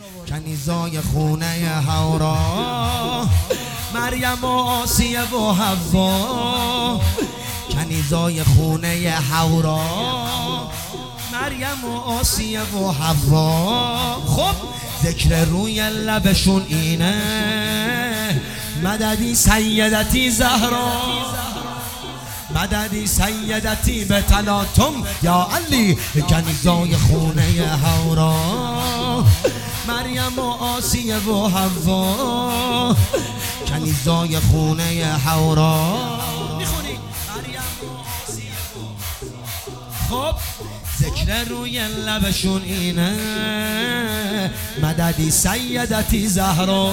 کنیزای خونه حورا، مریم و آسیه و حوا. کنیزای خونه حورا، مریم و آسیه و حوا. خب ذکر روی لبشون اینه، مددی سیدتی زهرا، مددی سیدتی به تلاطم یا علی. کنیزای خونه حورا، مریم و آسیه و حوا. کنیزای خونه حورا، میخونی مریم و آسیه و خب ذکر روی لبشون اینه، مددی سیدتی زهرا،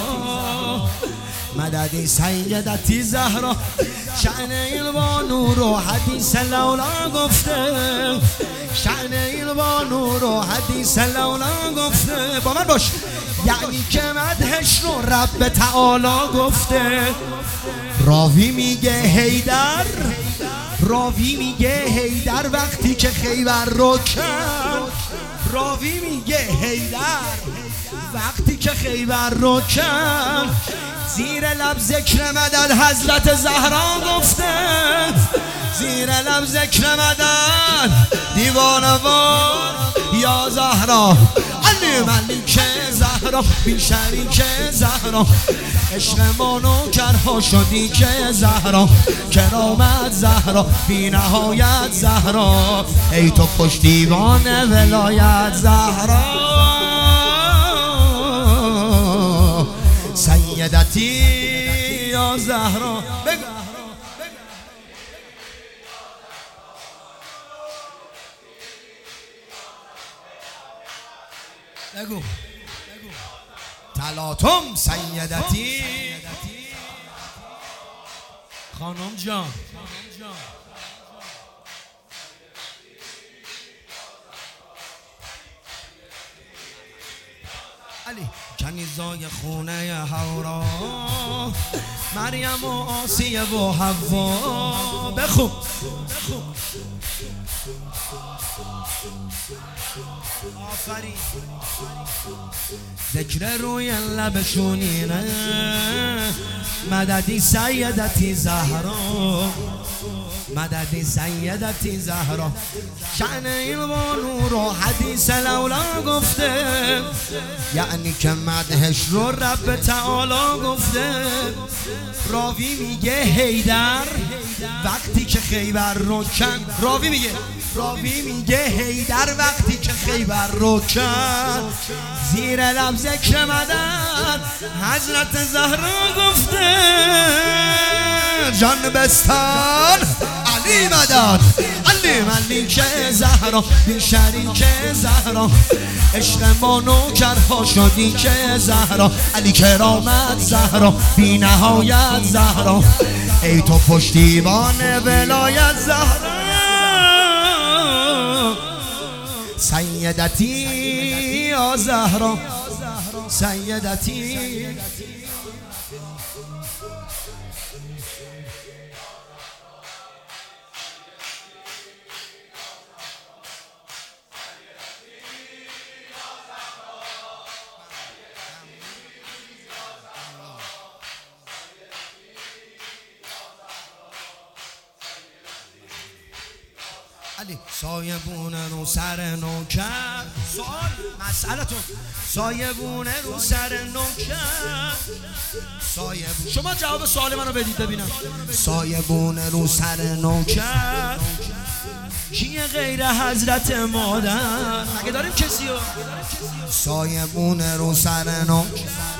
مددی سیدتی زهرا. شأن البانو رو حدیث لولا گفته، شأن البانو رو حدیث لولا گفته. با من باش، یعنی که مدحش رو رب تعالی گفته. راوی میگه حیدر، راوی میگه حیدر وقتی که خیبر رو کرد. راوی میگه حیدر وقتی که خیبر رو کرد، زیر لب ذکر مدد حضرت زهرا گفته. زیر لب ذکر مدد دیوانوار یا زهرا، علی ملیک زهرا، بی شریک زهرا. عشق ما نوکرها شدی که زهرا، کرامت زهرا، بی نهایت زهرا. ای تو پشتیبان ولایت زهرا، سیدتی یا زهرا. بگو تلاطم سیدتی خانم جان. علی کنیزای خونه حورا، مریم و آسیه و حوا. بخون آفرین. ذکر روی لبشون اینه، مددی سیدتی زهرا، مددی سیدتی زهرا. شأن البانو رو حدیث لولا گفته، یعنی که مدحش رو رب تعالی گفته. راوی میگه حیدر وقتی که خیبر رو کند. راوی میگه حیدر وقتی که خیبر رو کند، زیر لب ذکر مدد حضرت زهرا گفته. جان بستان علی مدد، علی ملیک زهرا، بی شریک زهرا. عشق ما نوکرها شدی که زهرا، علی کرامت زهرا، بی نهایت زهرا. ای تو پشتیبان ولایت زهرا، سیدتی یا زهرا، سیدتی. علی سایبونه رو سر نوکر. سوال مسئلتون، سایبونه رو سر نوکر. سایبون، شما جواب سوال منو بدید ببینم. سایبونه رو سر نوکر، کیه غیر حضرت مادر؟ اگه داریم کسی رو. سایبونه رو سر نوکر،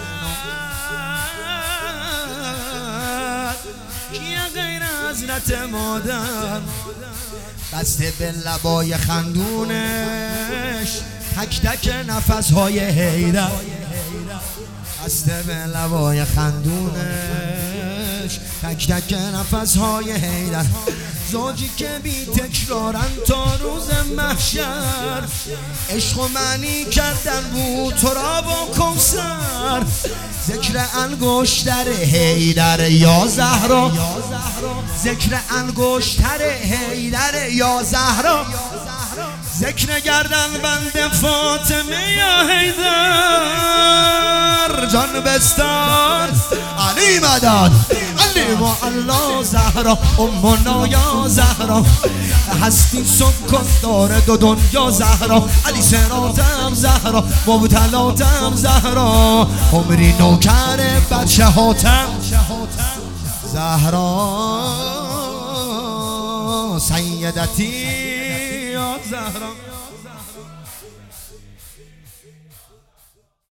کیه غیر حضرت مادر؟ بسته به لبای خندونش تک تک نفسهای حیدر، بسته به لبای خندونش تک تک نفسهای حیدر. زوجی که بی تکرارن تا روز محشر، عشق و معنی کردن بود تو را با کوثر. ذکر انگشتر حیدر یا زهرا، ذکر انگشتر حیدر یا زهرا. ذکر گردن بند فاطمه یا حیدر، بستان علی مدد علی معلا زهرا امنا یا زهرا هستی سکن داره دو دنیا زهرا علی سراتم زهرا مبتلاتم زهرا عمری نوکر بچه هاتم زهرا سیدتی یا زهرا